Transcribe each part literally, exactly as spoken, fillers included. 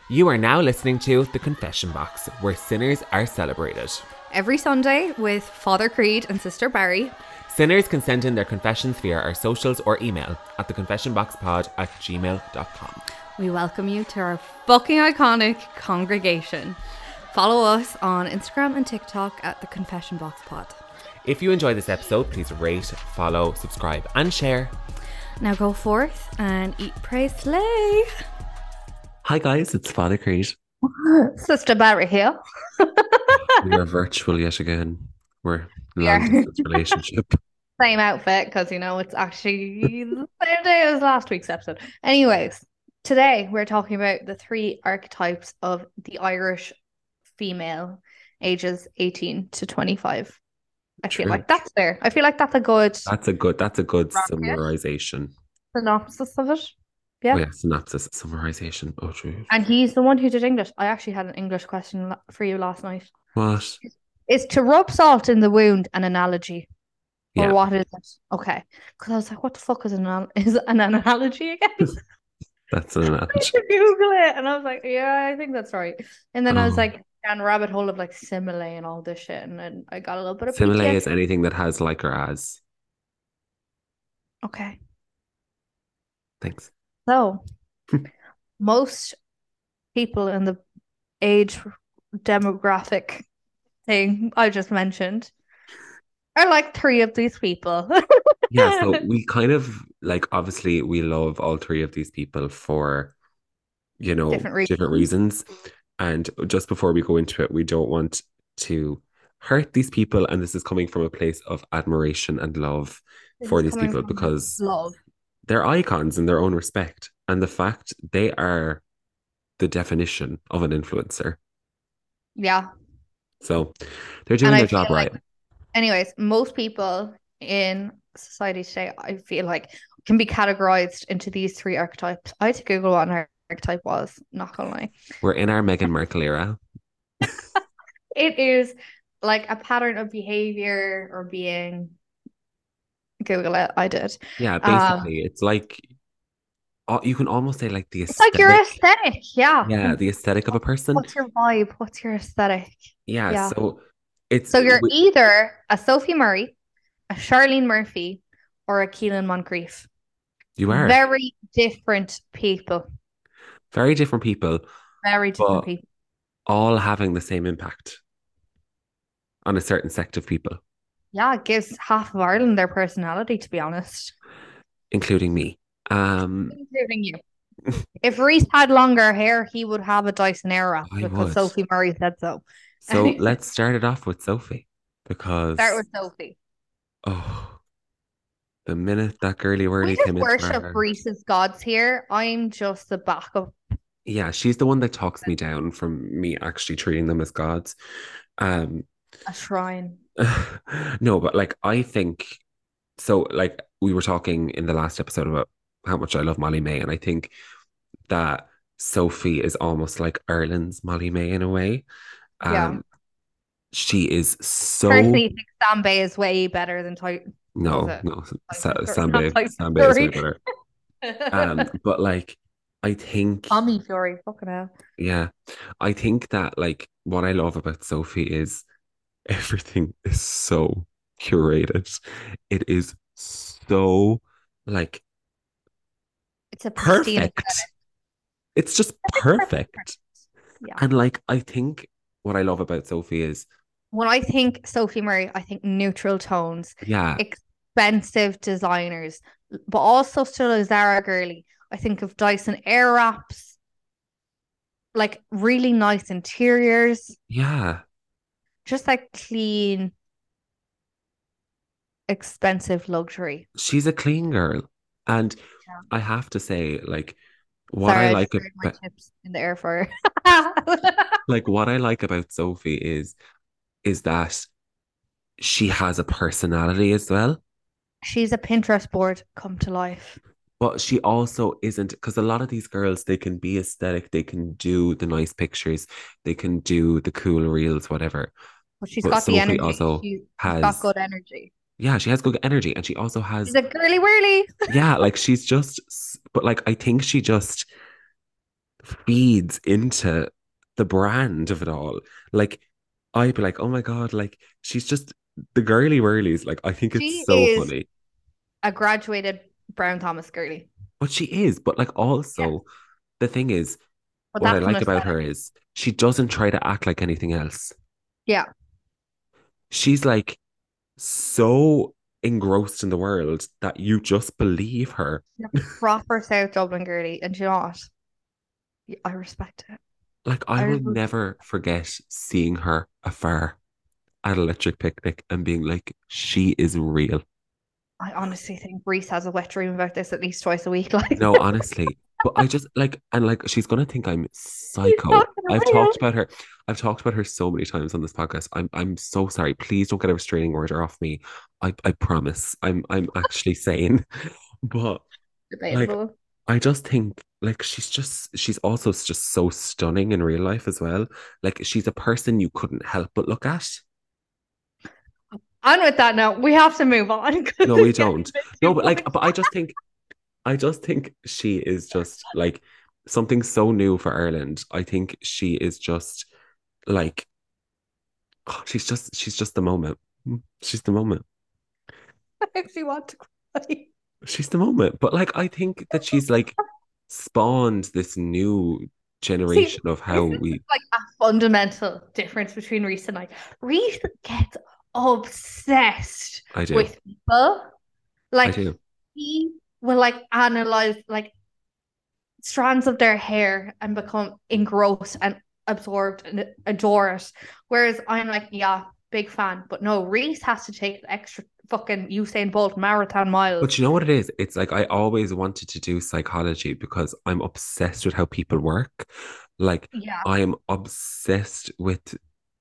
You are now listening to The Confession Box, where sinners are celebrated. Every Sunday with Father Creed and Sister Barry. Sinners can send in their confessions via our socials or email at theconfessionboxpod at gmail dot com. We welcome you to our fucking iconic congregation. Follow us on Instagram and TikTok at The Confession Box Pod. If you enjoyed this episode, please rate, follow, subscribe and share. Now go forth and eat, pray, slay. Hi guys, it's Father Creed. Sister Barry here. We are virtual yet again. We're We long are. distance relationship. Same outfit, because you know it's actually the same day as last week's episode. Anyways, today we're talking about the three archetypes of the Irish female, ages eighteen to twenty-five. I feel True. like that's fair. I feel like that's a good That's a good that's a good Bracket. summarization. synopsis of it. Yeah. Oh yeah, synopsis, summarization. Oh true. And he's the one who did English. I actually had an English question la- for you last night. What? Is to rub salt in the wound an analogy? Or Yeah. what is it? Okay. Because I was like, what the fuck is an, anal- is an analogy again? That's an I analogy. should Google it. And I was like, yeah, I think that's right. And then I was Oh. like, down a rabbit hole of like simile and all this shit. And then I got a little bit of Simile P T S D. is anything that has like or as. Okay. Thanks. So, most people in the age demographic thing I just mentioned are like three of these people. Yeah, so we kind of like obviously we love all three of these people for, you know, Different different reasons. reasons. And just before we go into it, we don't want to hurt these people. And this is coming from a place of admiration and love This for is these coming people from because love. they're icons in their own respect. And the fact they are the definition of an influencer. Yeah. So they're doing And I their feel job like, right. anyways, most people in society today, I feel like, can be categorized into these three archetypes. I had to Google what an archetype was, not gonna lie. We're in our Meghan Markle era. It is like a pattern of behavior or being. Google it. I did. Yeah, Um, basically, it's like uh, you can almost say like the it's like your aesthetic. aesthetic. Yeah. Yeah, the aesthetic of a person. What's your vibe? What's your aesthetic? Yeah, Yeah. so it's So you're we- either a Sophie Murray, a Charlene Murphy, or a Keelan Moncrief. you are Very different people. very different people, Very different but people. all having the same impact on a certain sect of people, Yeah, it gives half of Ireland their personality, to be honest. including me. Um, Including you. If Reese had longer hair, he would have a Dyson Airwrap I because would. Sophie Murray said so. So let's start it off with Sophie because Start with Sophie. oh, the minute that girly We whirly just came into worship our, Reese's gods here. I'm just the backup. yeah, she's the one that talks me down from me actually treating them as gods. Um, A shrine. no, but like I think so. Like we were talking in the last episode about how much I love Molly May, and I think that Sophie is almost like Ireland's Molly May in a way. Um, Yeah. she is so Personally, I think Sambe is way better than Ty. no, was it? no, Sa- Tyson Fury. Sambe, Not Tyson Sambe is way Fury. better. Um, but like I think, Tommy Fury, fucking hell. yeah, I think that like what I love about Sophie is everything is so curated. It is so like It's a pristine perfect. aesthetic. It's just perfect. Yeah. And like I think what I love about Sophie is When I think Sophie Murray, I think neutral tones, yeah, expensive designers, but also still a Zara girly. I think of Dyson Airwraps, like really nice interiors, yeah. just like clean, expensive luxury. She's a clean girl. And Yeah. I have to say, like what Sorry, I I like just buried my about chips in the air fryer. like what I like about Sophie is is that she has a personality as well. She's a Pinterest board come to life. But she also isn't, because a lot of these girls, they can be aesthetic, they can do the nice pictures, they can do the cool reels, whatever. But she's But got the Sophie energy. also She's, she's has, got good energy. yeah, she has good energy, and she also has, She's a girly whirly. yeah, like she's just, s- but like I think she just, feeds into the brand of it all. Like, I'd be like, oh my God, like she's just the girly whirlies. Like, I think it's She so is funny. a graduated Brown Thomas girly. But she is, but like Yeah. also the thing is, But what I that's an like about aesthetic. her is she doesn't try to act like anything else. Yeah. She's like so engrossed in the world that you just believe her. Yeah. Proper South Dublin girly. And you know what? Yeah, I respect it. Like, I I will really, never forget seeing her afar at Electric Picnic and being like, she is real. I honestly think Reese has a wet dream about this at least twice a week. Like, No, honestly. But I just like, and like, she's gonna think I'm he's psycho. talking I've real. talked about her. I've talked about her so many times on this podcast. I'm, I'm so sorry. Please don't get a restraining order off me. I, I promise. I'm, I'm actually sane. But like, Debatable. I just think like she's just, she's also just so stunning in real life as well. Like, she's a person you couldn't help but look at. And with that note, we have to move on because No, we it's getting don't. a bit No, too but like, much. but I just think I just think she is just like something so new for Ireland. I think she is just like oh, she's just she's just the moment. She's the moment. I actually want to cry. She's the moment. But like I think that she's like spawned this new See, generation of how this is we like a fundamental difference between Reese and I. Reese gets obsessed I do. with people. I Like do. he will like analyze like strands of their hair and become engrossed and absorbed and adore it. Whereas I'm like, yeah, big fan. But no, Reese has to take the extra fucking Usain Bolt marathon But miles. you know what it is? It's like I always wanted to do psychology because I'm obsessed with how people work. Like Yeah. I am obsessed with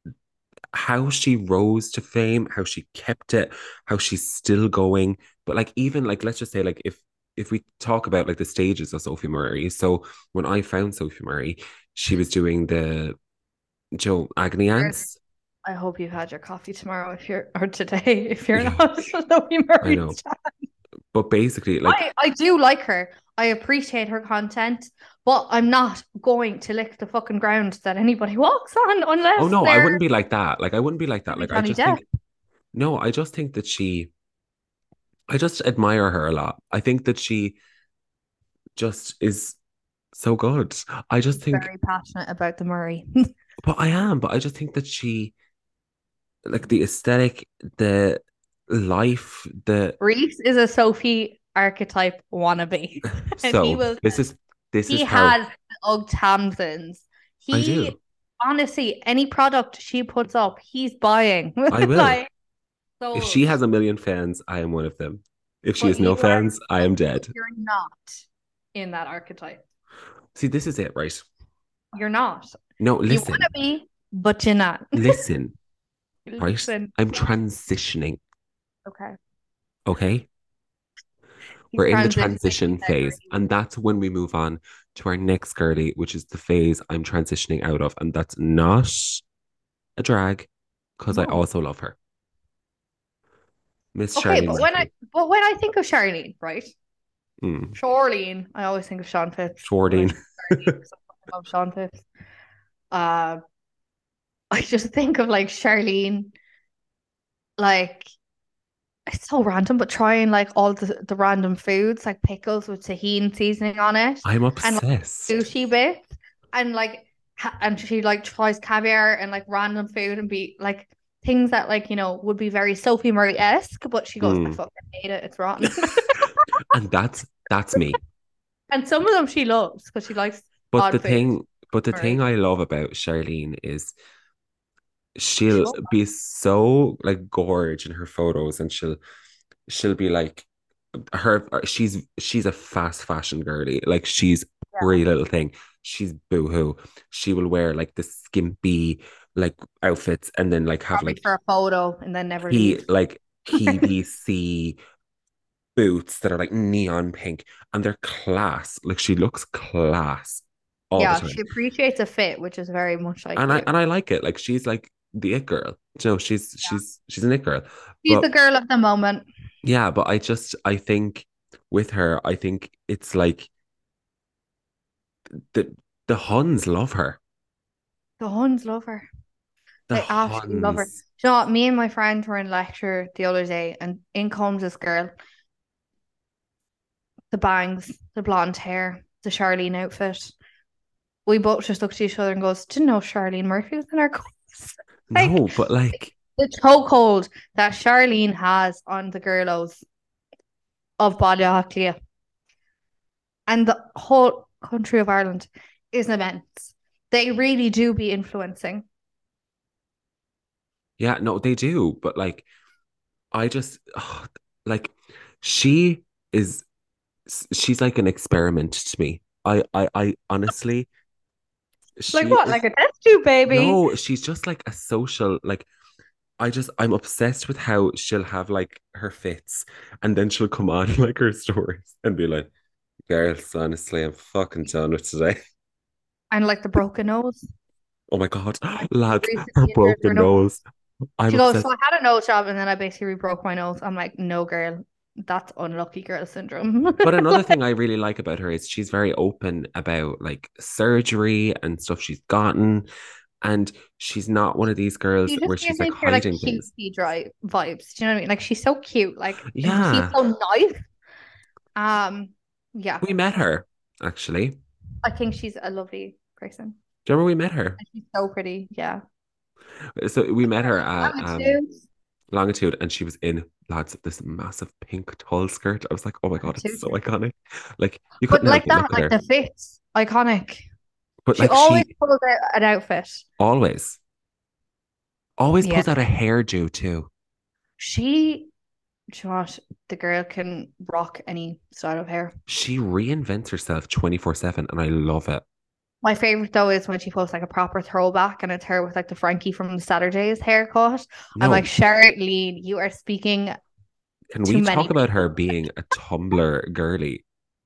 how she rose to fame, how she kept it, how she's still going. But like even like let's just say like if if we talk about like the stages of Sophie Murray, so when I found Sophie Murray, she was doing the Joe Agony Ants. I hope you've had your coffee tomorrow if you're or today if you're Yeah, not Chloe I know. Murray's. But basically, like, I, I do like her. I appreciate her content, but I'm not going to lick the fucking ground that anybody walks on oh unless no, I they're wouldn't be like that. Like, I wouldn't be like that. Like, I Johnny just Depp. think, no, I just think that she, I just admire her a lot. I think that she just is so good. I just think, Very passionate about the Murray. but I am, but I just think that she, like, the aesthetic, the life, the, Reese is a Sophie archetype wannabe, and he so will. this is, this is He how has Ugg Tamsons. I He do. honestly, any product she puts up, he's buying. I will. Like If she sold. has a million fans, I am one of them. If she But has no you are fans, I am dead. you're not in that archetype. See, this is it, right? You're not. No, You want listen, to be, but you're not. listen, right? Listen. I'm transitioning, Okay. okay? He's We're in the transitioning transition phase, and that's when we move on to our next girly, which is the phase I'm transitioning out of, and that's not a drag, because I No. also love her, Miss Okay, Charlene but when I Murphy. but when I think of Charlene, right? Mm. Charlene, I always think of Sean Phipps, but I Shordine. think of Charlene because I love Sean Phipps. Uh, I just think of like Charlene, like it's so random, but trying like all the, the random foods, like pickles with tahini seasoning on it, I'm and like obsessed. sushi bits, and like ha- and she like tries caviar and like random food and be like things that like you know would be very Sophie Murray-esque, but she goes, I Mm. fucking hate it, it's rotten. And that's that's me. And some of them she loves because she likes But the odd food. thing, but the thing Murray. I love about Charlene is She she'll loves be so like gorge in her photos, and she'll she'll be like her she's she's a fast fashion girly. Like she's yeah. pretty little thing. She's boohoo. She will wear like the skimpy like outfits and then like have Probably like for a photo and then never he leave. like P V C boots that are like neon pink and they're class. Like she looks class all the Yeah, time. she appreciates a fit, which is very much like And I you. and I like it. Like she's like the it girl. You know, she's she's she's an it girl. She's the But girl of the moment. yeah, but I just I think with her, I think it's like the The Huns love her. The Huns love her. The They absolutely love her. Huns. You know what? Me and my friend were in lecture the other day, and in comes this girl, the bangs, the blonde hair, the Charlene outfit. We both just looked at each other and goes, didn't know Charlene Murphy was in our course. Like No, but like, the chokehold that Charlene has on the girlos of Ballyochlia and the whole country of Ireland is immense. They really do be influencing. yeah, no, they do. But like, I just, ugh, like, she is, she's like an experiment to me. I, I, I honestly, Like she what? is, Like a test tube baby. no, she's just like a social, like, I just I'm obsessed with how she'll have like her fits and then she'll come on like her stories and be like, girls, honestly, I'm fucking done with today. And like the broken nose. Oh my God, lads, her Recently injured her broken nose. nose. I'm She goes, obsessed. so I had a nose job and then I basically broke my nose. I'm like, no, girl, that's unlucky girl syndrome. But another Like, thing I really like about her is she's very open about like surgery and stuff she's gotten. And she's not one of these girls she where just she's gives like me pure like hiding things. cutesy dry vibes. Do you know what I mean? Like she's so cute, like, and she's Yeah, so nice. Um, yeah, we met her actually. Do I think she's a lovely person. you remember we met her? And she's so pretty. Yeah. So we met her at um Longitude. Longitude, and she was in lads this massive pink tall skirt. I was like, oh my God, it's Longitude. so iconic. Like you But couldn't help like but look that, at like her. the fits, iconic. But She like always she pulls out an outfit. always, always Yeah. pulls out a hairdo too. She, do you know what? The girl can rock any style of hair. She reinvents herself twenty-four seven and I love it. My favorite though is when she posts like a proper throwback and it's her with like the Frankie from the Saturdays haircut. I'm like, No, Charlene, you are speaking can to we many talk about her people. being a Tumblr girly?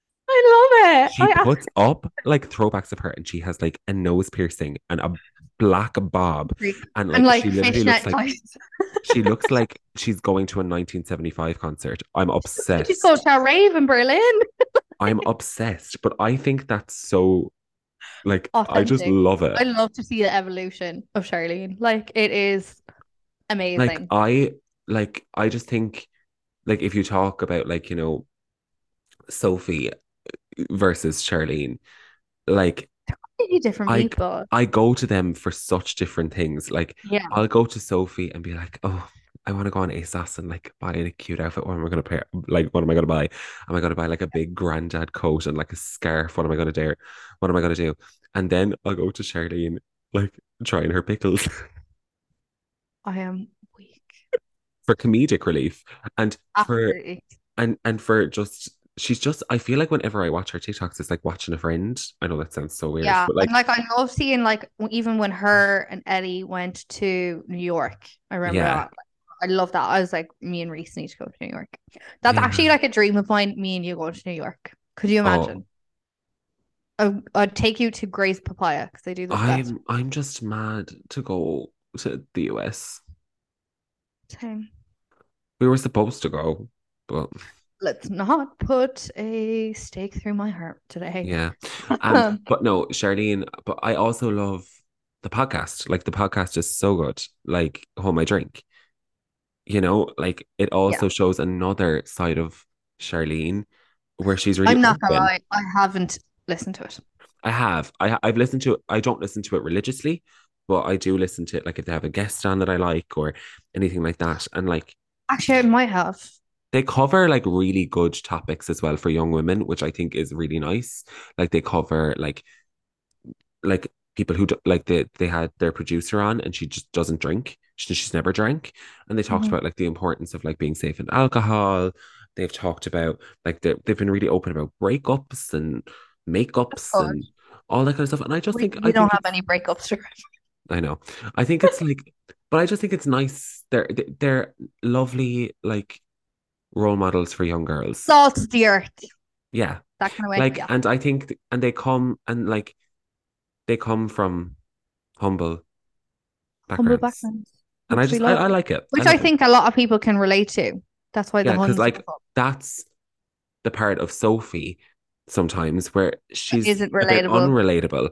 I love it. She I puts up like throwbacks of her and she has like a nose piercing and a black bob. absolutely. And And like like she literally looks fishnet like tights. she looks like she's going to a nineteen seventy-five concert. I'm She's going obsessed. to a rave in Berlin. I'm obsessed, but I think that's so like I just Authentic. love it. I love to see the evolution of Charlene. Like it is Like amazing. I like I just think like if you talk about like, you know, Sophie versus Charlene, like Completely different I people. I go to them for such different things. Like Yeah. I'll go to Sophie and be like, oh, I want to go on ASOS and like buy a cute outfit. What am I gonna pay? Like, what am I gonna buy? Am I gonna buy like a big granddad coat and like a scarf? What am I gonna do? What am I gonna do? And then I'll go to Charlene, like trying her pickles I am weak. for comedic relief and for Absolutely. and and for just she's just I feel like whenever I watch her TikToks, it's like watching a friend. I know that sounds so weird, Yeah. but And like like I love seeing like even when her and Eddie went to New York. I remember yeah, that. I love that. I was like, me and Reese need to go to New York. That's actually yeah. like a dream of mine, me and you going to New York. Could you Oh, imagine? I, I'd take you to Gray's Papaya because they do the best. I'm I'm just mad to go to the U S. Same. We were supposed to go, but Let's not put a stake through my heart today. yeah. Um, Um, but no, Charlene, but I also love the podcast. Like the podcast is so good. Like Hold My Drink. You know, like it yeah. also shows another side of Charlene where she's really I'm not gonna open. lie, I haven't listened to it. I have. I I've listened to it. I don't listen to it religiously, but I do listen to it like if they have a guest on that I like or anything like that. And like Actually, I might have. they cover like really good topics as well for young women, which I think is really nice. Like they cover like like people who do, like they they had their producer on and she just doesn't drink. She, she's never drank, and they talked Mhm. about like the importance of like being safe in alcohol. They've talked about like they they've been really open about breakups and That's makeups good. and all that kind of stuff. And I just We think I we don't think have it's any breakups to I know I think it's like, but I just think it's nice. They're they're lovely like role models for young girls. salt the earth. Yeah, That kind of way. like Yeah. and I think and they come and like they come from humble Humble backgrounds. backgrounds, And I which we just I, love. I like it. I Which I love it. think a lot of people can relate to. That's why the Yeah, because Huns like love that's the part of Sophie sometimes where them. she's Isn't a bit relatable. unrelatable.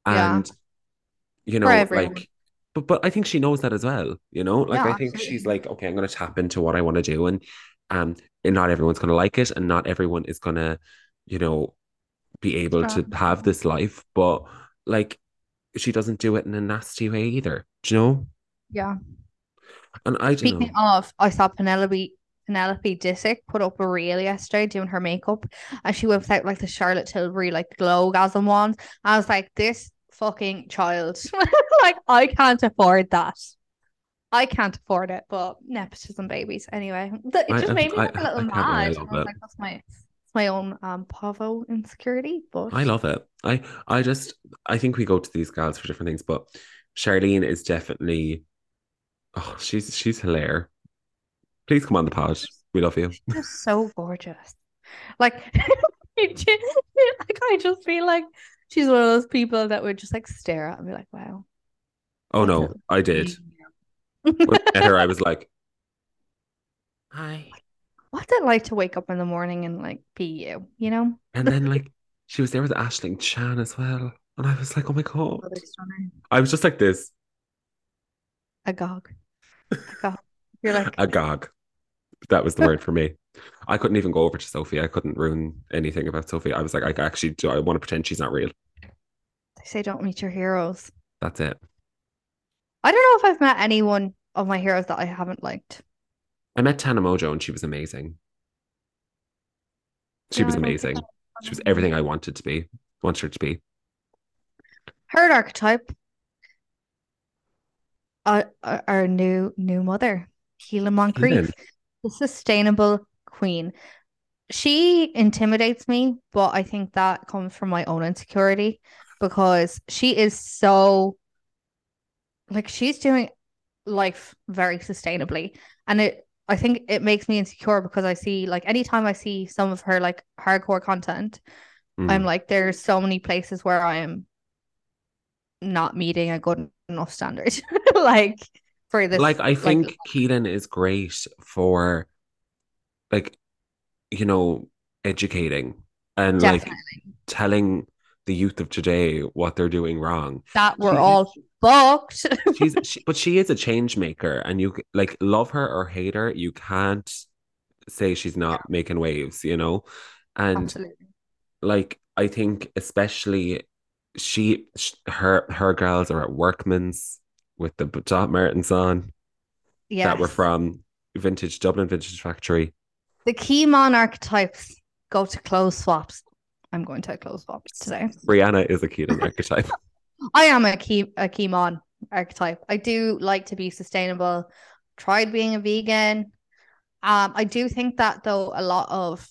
Yeah. And, you For know, everyone. like, but but I think she knows that as well, you know? Like I Yeah, think she's absolutely. like, okay, I'm gonna tap into what I want to do. And um and not everyone's gonna like it, and not everyone is gonna, you know, be able to Strong. have this life, but like she doesn't do it in a nasty way either. Do you know? Yeah. And I don't Speaking know. of, I saw Penelope Penelope Disick put up a reel yesterday doing her makeup, and she whipped out like the Charlotte Tilbury like glow gasm wand. I was like, this fucking child, like I can't afford that. I can't afford it, but nepotism babies. Anyway, th- it I just I made me I, like a little I can't lie, I mad. love I was it. like, that's my it's my own um Pavo insecurity, but I love it. I I just I think we go to these gals for different things, but Charlene is definitely, oh, she's she's hilarious. Please come on the pod. We love you. she's just so gorgeous. Like, like I just feel like she's one of those people that would just like stare at and be like, wow, Oh that's no, a I did. When I met her, I was like, hi. what's it like to wake up in the morning and like be you, you know? And then like she was there with Ashling Chan as well. And I was like, oh my God. Another stunner. I was just like this, Agog. Agog. You're like, agog. That was the they word for me. I couldn't even go over to Sophie. I couldn't ruin anything about Sophie. I was like, I actually do. I want to pretend she's not real. say don't meet your heroes. That's it. I don't know if I've met anyone of my heroes that I haven't liked. I met Tana Mojo and she was amazing. She Yeah, was I don't think amazing. She was I've everything I wanted to be, wanted her to be. Third archetype, uh, uh, our new new mother, Keelan Keelan. Moncrief, the sustainable queen. She intimidates me, but I think that comes from my own insecurity because she is so like she's doing life very sustainably. And it I think it makes me insecure because I see like anytime I see some of her like hardcore content, I'm Mm. like, there's so many places where I am not meeting a good enough standard. Like for Like, this I like think Keelan is great for, like, you know, educating and like definitely telling the youth of today what they're doing wrong. that we're She all fucked. she's she, but she is a change maker, and you like love her or hate her, you can't say she's Yeah, not making waves, you know? And absolutely. like I think especially she sh her her girls are at Workman's with the Dot Martens on that were Yes. from Vintage Dublin Vintage Factory. The key mon archetypes go to clothes swaps. I'm going to clothes swaps today. Brianna is a Keelan archetype. I am a key a key mon archetype. I do like to be sustainable. Tried being a vegan. Um, I do think that though a lot of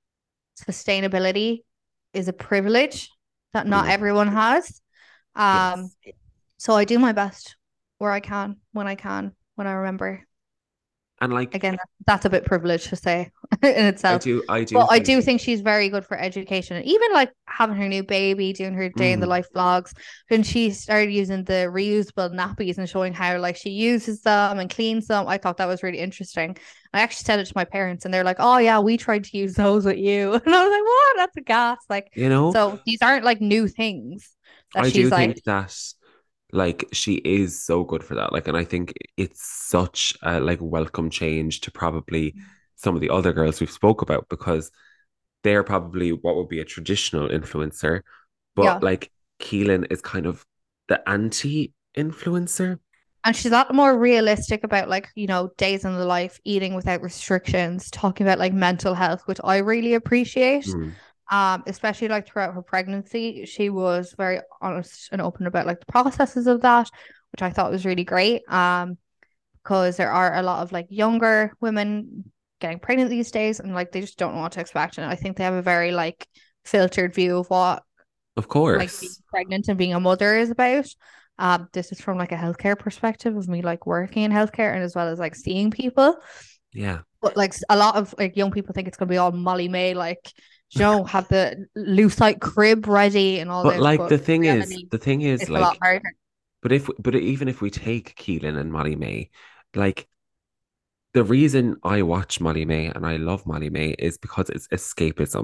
sustainability is a privilege that not Mm, everyone has. Um, yes. so I do my best where I can, when I can, when I remember. And like Again, that's a bit privileged to say in I itself. do I do But I think do think she's very good for education. And even like having her new baby, doing her day in the mm, life vlogs, when she started using the reusable nappies and showing how like she uses them and cleans them, I thought that was really interesting. I actually said it to my parents and they're like, oh yeah, we tried to use those with you. And I was like, what? That's a gas. Like, you know, so these aren't like new things that I do she's like, think that like she is so good for that. Like, and I think it's such a like welcome change to probably some of the other girls we've spoke about, because they're probably what would be a traditional influencer, but yeah. like Keelan is kind of the anti-influencer. And she's a lot more realistic about like, you know, days in the life, eating without restrictions, talking about like mental health, which I really appreciate. Mm, Um, especially like throughout her pregnancy, she was very honest and open about like the processes of that, which I thought was really great. Um, because there are a lot of like younger women getting pregnant these days and like they just don't know what to expect. And I think they have a very like filtered view of what of like being course. pregnant and being a mother is about. Um, this is from like a healthcare perspective of me like working in healthcare and as well as like seeing people. Yeah. But like a lot of like young people think it's gonna be all Molly May, like you know, have the lucite crib ready and all But this, like but the thing in is, reality, the thing is it's a lot like, harder. but if but even if we take Keelan and Molly May, like the reason I watch Molly May and I love Molly May is because it's escapism.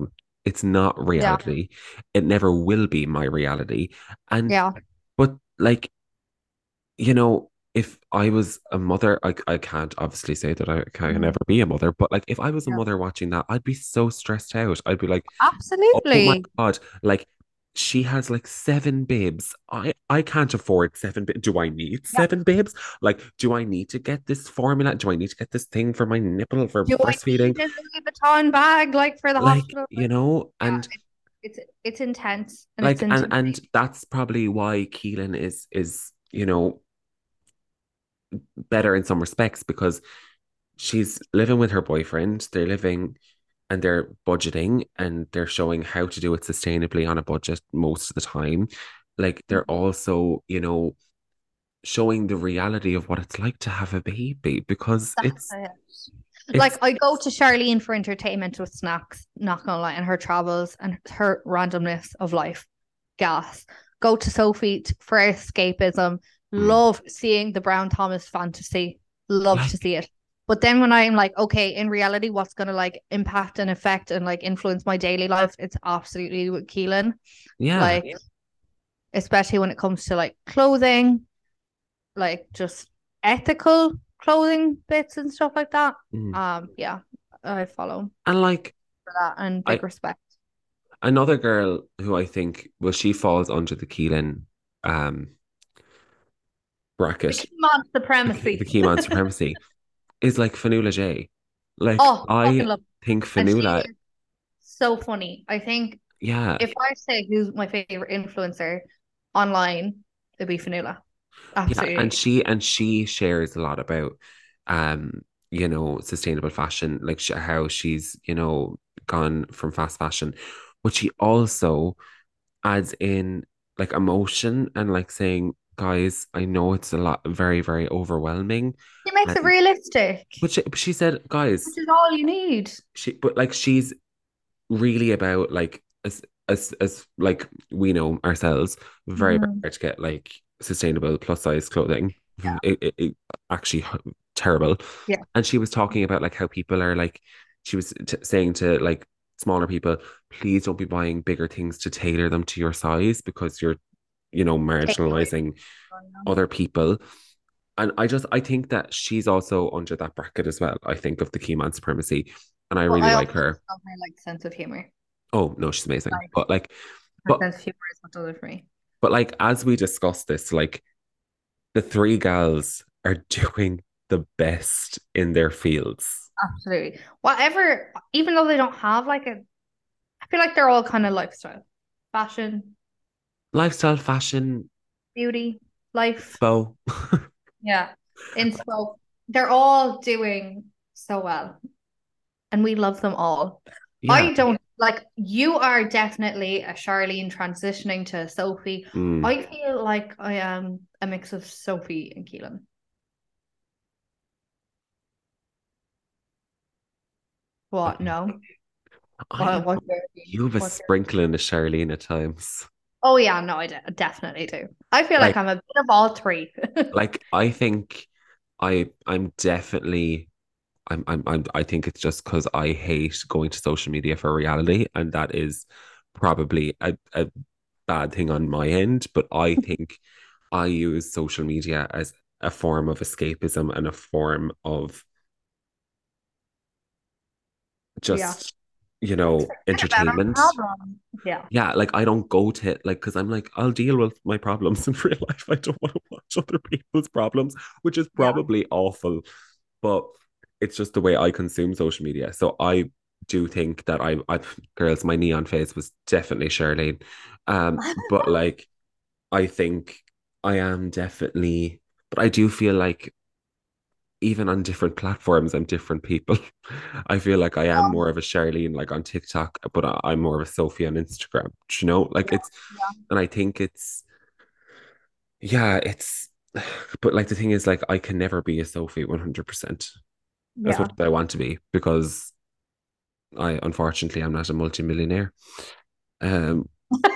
It's not Yeah. reality. It never will be my reality. And Yeah. but like, you know, if I was a mother, I I can't obviously say that I can never Mhm. be a mother, but like if I was a Yeah. mother watching that, I'd be so stressed out. I'd be like, oh my Absolutely. God, like she has like seven babes. I I can't afford seven. Ba- do I need Yeah. seven babes? Like, do I need to get this formula? Do I need to get this thing for my nipple for Do I breastfeeding? need a Louis Vuitton bag like for the Like, hospital? you know, and Yeah, it's it's it's intense and it's like and intimidating. and that's probably why Keelan is is, you know, better in some respects because she's living with her boyfriend. They're living and they're budgeting and they're showing how to do it sustainably on a budget most of the time. Like they're also, you know, showing the reality of what it's like to have a baby because That's it's it. it's Like I go to Charlene for entertainment with snacks, not gonna lie, and her travels and her randomness of life. Gas. Go to Sophie t- for escapism. mm, Love seeing the Brown Thomas fantasy. Love to like see it. But then when I'm like, okay, in reality, what's gonna like impact and affect and like influence my daily life? It's absolutely with Keelan. yeah. Like, especially when it comes to like clothing, like just ethical clothing bits and stuff like that. Mm. Um, yeah, I follow And like for that and I big respect. another girl who I think well she falls under the Keelan um The bracket, Kimon the, Ke- the supremacy. Keyman supremacy is like Fanula J. Like Oh, fucking I love. think And she Fanula, is so funny. I think yeah, if I say who's my favorite influencer online, it'd be Fanula. yeah, and Absolutely. she and she shares a lot about um, you know, sustainable fashion, like sh how she's, you know, gone from fast fashion, but she also adds in like emotion and like saying, guys, I know it's a lot very, very overwhelming. She makes it And realistic, but she, but she said, which guys, is all you need. she but like she's really about like as as as like we know ourselves, very, very Mhm. hard to get like sustainable plus size clothing. It, it, it actually h- terrible. Yeah. And she was talking about like how people are like she was t saying to like smaller people, please don't be buying bigger things to tailor them to your size because you're, you know, Take away. marginalizing other people. And I just I think that she's also under that bracket as well. I think of the key man supremacy, and I Well, really I like also her. just love her like sense of humor. Oh no, she's amazing. Like But like, her but sense of humor is what does it for me. but like as we discussed this, like the three gals are doing the best in their fields. Absolutely. Whatever, even though they don't have like a, I feel like they're all kind of lifestyle, fashion, Lifestyle, fashion, beauty, life. bow. Yeah. Inspo. They're all doing so well, and we love them all. Yeah. I don't like you are definitely a Charlene transitioning to Sophie. Mm. I feel like I am a mix of Sophie and Keelan. What? No. I What? don't What's know. your You have a what's your sprinkling of Charlene at times. Oh yeah, no, I de definitely do. I feel like Like, I'm a bit of all three. like I think I I'm definitely I'm I'm, I'm I think it's just because I hate going to social media for reality, and that is probably a, a bad thing on my end. But I think I use social media as a form of escapism and a form of Yeah. just, you Let's know, forget about our entertainment. problem. Yeah. Yeah, like I don't go to it like because I'm like, I'll deal with my problems in real life. I don't want to watch other people's problems, which is Yeah. probably awful, but it's just the way I consume social media. So I do think that I, I, girls, my neon face was definitely Charlene. Um, but like, I think I am definitely, but I do feel like even on different platforms, I'm different people. I feel like I am more of a Charlene like on TikTok, but I, I'm more of a Sophie on Instagram. Do you know, like Yeah. it's, Yeah. and I think it's, yeah, it's, but like the thing is, like I can never be a Sophie one hundred percent as much Yeah. as I want to be because I unfortunately I'm not a multimillionaire. Um,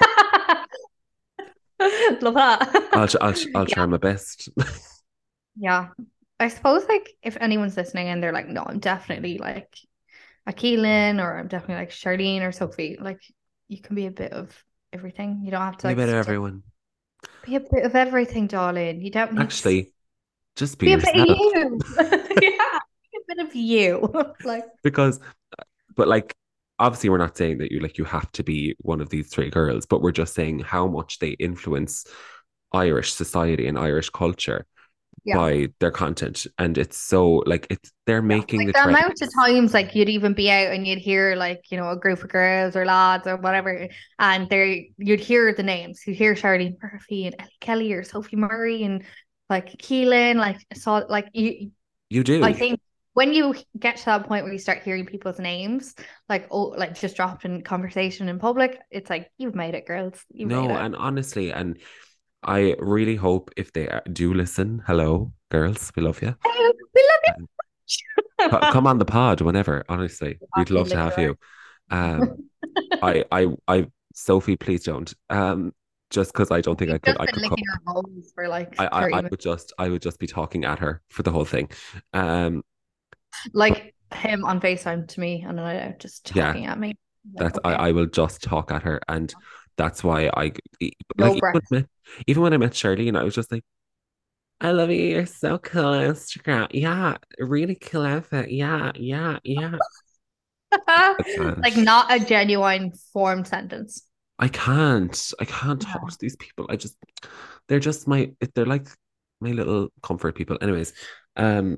Love I'll that. I'll I'll try Yeah. my best. Yeah. I suppose like if anyone's listening and they're like, no, I'm definitely like a Keelan, or I'm definitely like Charlene or Sophie. Like you can be a bit of everything. You don't have to Be a like bit of stick. everyone. Be a bit of everything, darling. You don't need to Actually, just be be a bit of yourself. you. Yeah, be a bit of you. Like Because, but like, obviously, we're not saying that you like you have to be one of these three girls, but we're just saying how much they influence Irish society and Irish culture yeah. by their content. And it's so like it's they're Yeah, making like the the amount of trends. times like you'd even be out and you'd hear like, you know, a group of girls or lads or whatever, and they you'd hear the names. You'd hear Charlene Murphy and Ellie Kelly or Sophie Murray and like Keelan, like saw like you You I do. think when you get to that point where you start hearing people's names, like oh like just dropped in conversation in public, it's like you've made it, girls. You've made No, it. and honestly, and I really hope if they uh, do listen, hello, girls, we love you. We Um, co- love come on the pod whenever. Honestly, it. we'd Actually love to lick have your you. Um, I, I, I, Sophie, please don't. Um, just because I don't think I You've could, just I been could licking cope. your balls for like I, I, thirty I minutes. would just, I would just be talking at her for the whole thing. Um, but Like him on FaceTime to me and then just yeah, talking at me. Like, that's I, okay, I will just talk at her, and that's why I e- like no even breath. when, even when I met Charlene, I was just like, I love you. You're so cool on Instagram. Yeah, really cool outfit. Yeah, yeah, yeah. Like Like that. not a genuine formed sentence. I can't. I can't talk No. to these people. I just, they're just my, they're like my little comfort people. Anyways, um,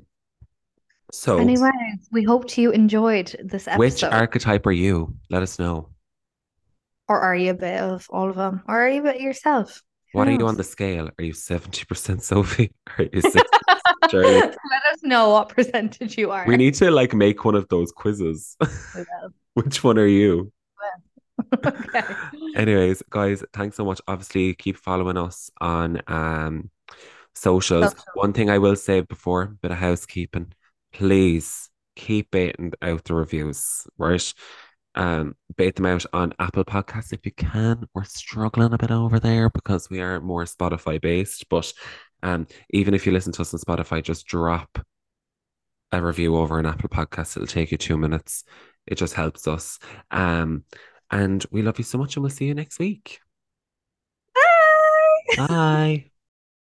so Anyways, we hoped you enjoyed this which episode. archetype are you? Let us know. Or are you a bit of all of them? Or are you a bit yourself? Who What are you on knows? the scale? Are you seventy percent Sophie? Are you sixty percent Charlie? Let us know what percentage you We are. need to like make one of those quizzes. We will. Which one are you? Okay. Anyways, guys, thanks so much. Obviously, keep following us on um socials. So One thing I will say before, bit of housekeeping, please keep baiting out the reviews, right? Um, bait them out on Apple Podcasts if you can. We're struggling a bit over there because we are more Spotify based, but um, even if you listen to us on Spotify, just drop a review over an Apple Podcast. It'll take you two minutes. It just helps us. Um, and we love you so much, and we'll see you next week. Bye. Bye.